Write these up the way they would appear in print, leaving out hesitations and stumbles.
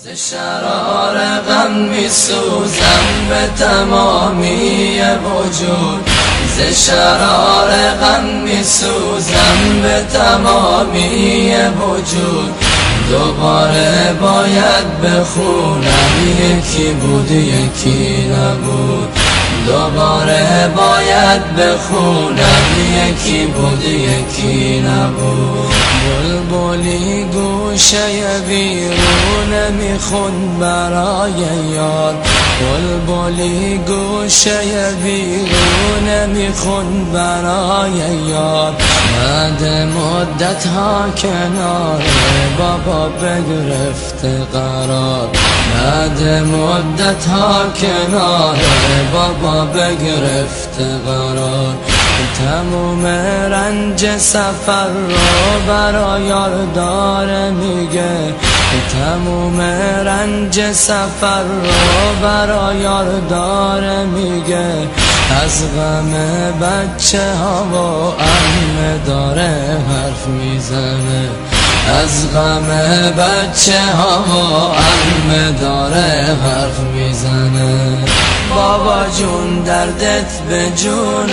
ز شرار غم می سوزم به تمامی وجود، ز شرار غم می سوزم به تمامی وجود. دوباره باید بخونم یکی بود یکی نبود، دوباره باید بخونم یکی بود یکی نبود. بلبلی گوشه ویرونه میخوند برای یاد، بلبلی گوشه ویرونه میخوند برای یاد. بعد مدت ها کنار بابا بگرفت قرار، بعد مدت ها کنار بابا بگرفت قرار. تموم رنج سفر رو برا یار داره میگه، تموم رنج سفر رو برا یار داره میگه. از غم بچه ها و عمه داره حرف میزنه، از غم بچه ها و عمه داره حرف میزنه. بابا جون دردت به جونم،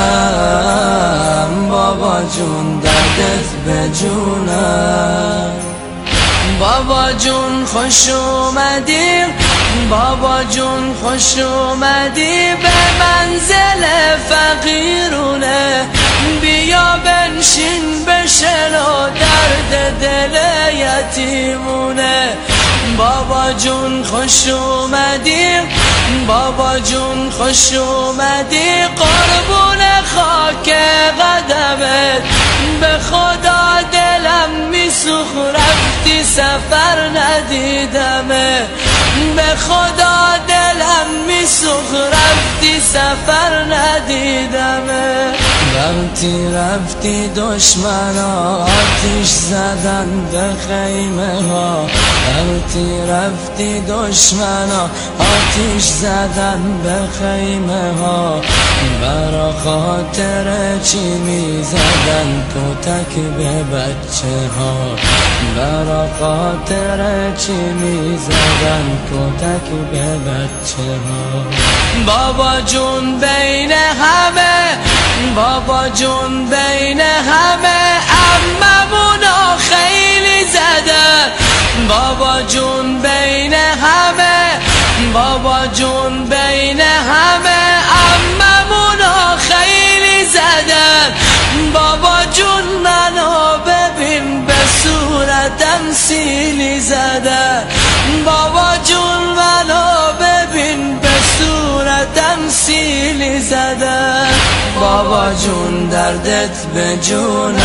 بابا جون دردت به جونم. بابا جون خوش اومدی، بابا جون خوش اومدی به منزل فقیرونه. بیا بنشین بشنو درد دل یتیمونه. بابا جون خوش اومدی، بابا جون خوش اومدی قربون خاک قدمت. به خدا دلم میسوخ رفتی سفر ندیدمه، به خدا دلم میسوخ رفتی سفر ندیدمه. وقتی رفتی دشمنا آتیش زدن به خیمه ها، وقتی رفتی دشمنا آتیش زدن به خیمه ها. برا خاطر چی میزدن کتک به بچه ها، برا خاطر چی میزدن کتک به بچه ها. بابا جون بین همه، بابا جون بین همه عممونا خیلی زدن. بابا جون بین همه، بابا جون بین همه عممونا خیلی زدن. بابا جون منو ببین به صورتم سیلی زدن، بابا جون منو ببین به صورتم سیلی زدن. بابا جون دردت به جونم،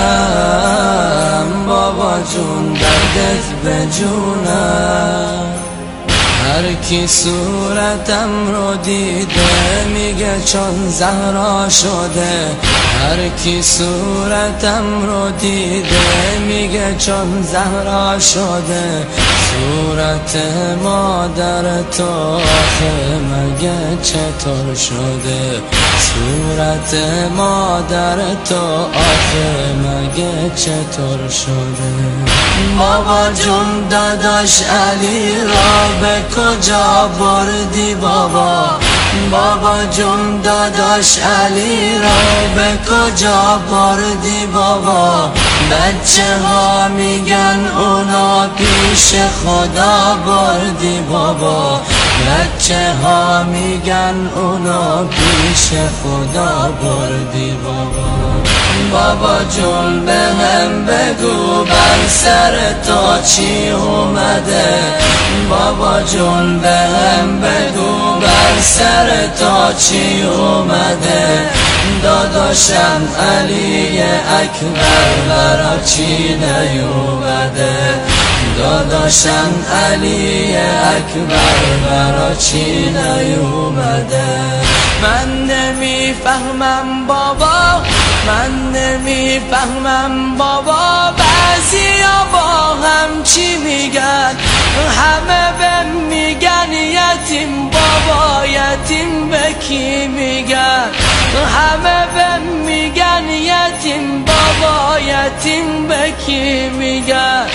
بابا جون دردت به جونم. هر کی صورتم رو دیده میگه چون زهرا شده، هر کی صورتم رو دیده میگه چون زهرا شده. صورت مادر تو آخه مگه چطور شده، صورت مادر تو آخه مگه چطور شده. بابا جون داداش علی را به کجا بردی بابا، بابا جون داداش علی را به کجا بردی بابا. بچه ها میگن اونا پیش خدا بردی بابا، بچه ها میگن اونا پیش خدا بردی بابا. بابا جون به هم بگو بر سر تو چی اومده، بابا جون به هم بگو بر سر تو چی اومده. داداشم علی اکبر برا چی نیومده، داداشم علی اکبر برا چی نیومده. من نمیفهمم بابا، من نمیفهمم بابا. بعضیا با هم چی میگن، همه بهم میگن یتیم بابا، یتیم به کی میگن. همه بهم میگن یتیم بابا، یتیم به کی میگن.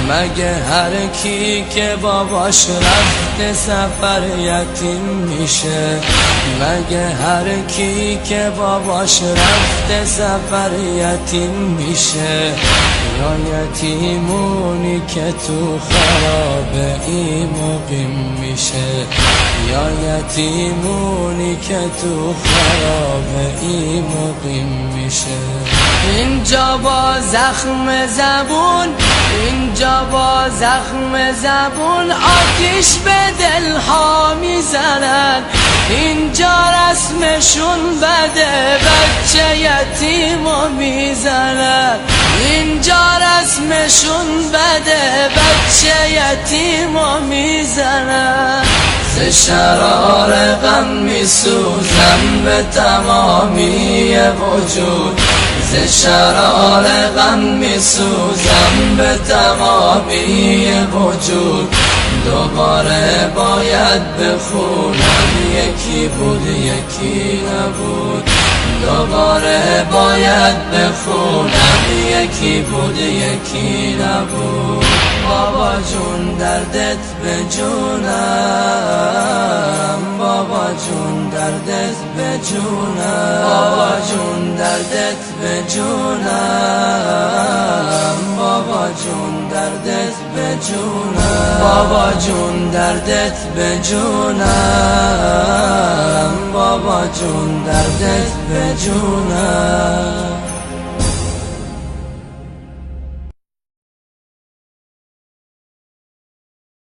مگه هر کی که باباش رفته سفر یتیم میشه؟ مگه هر کی که باباش رفته سفر یتیم میشه؟ یا یتیمونی که تو خرابه ای مقیم میشه؟ یا یتیمونی که تو خرابه ای مقیم میشه؟ اینجا با زخم زبون، اینجا با زخم زبون آتیش به دلها میزنن. اینجا رسمشون بده، بچه یتیمو میزنن. اینجا رسمشون بده، بچه یتیمو میزنن. ز شرار غم میسوزم به تمامی وجود، ز شرار غم میسوزم به تمامی وجود. دوباره باید بخونم یکی بود یکی نبود، دوباره باید بخونم یکی بود یکی نبود. بابا جون دردت به جونم، بابا جون دردت به جونم، بابا جون دردت به جونم، بابا جون دردت به جونم، بابا جون دردت به جونم، بابا جون دردت به جونم.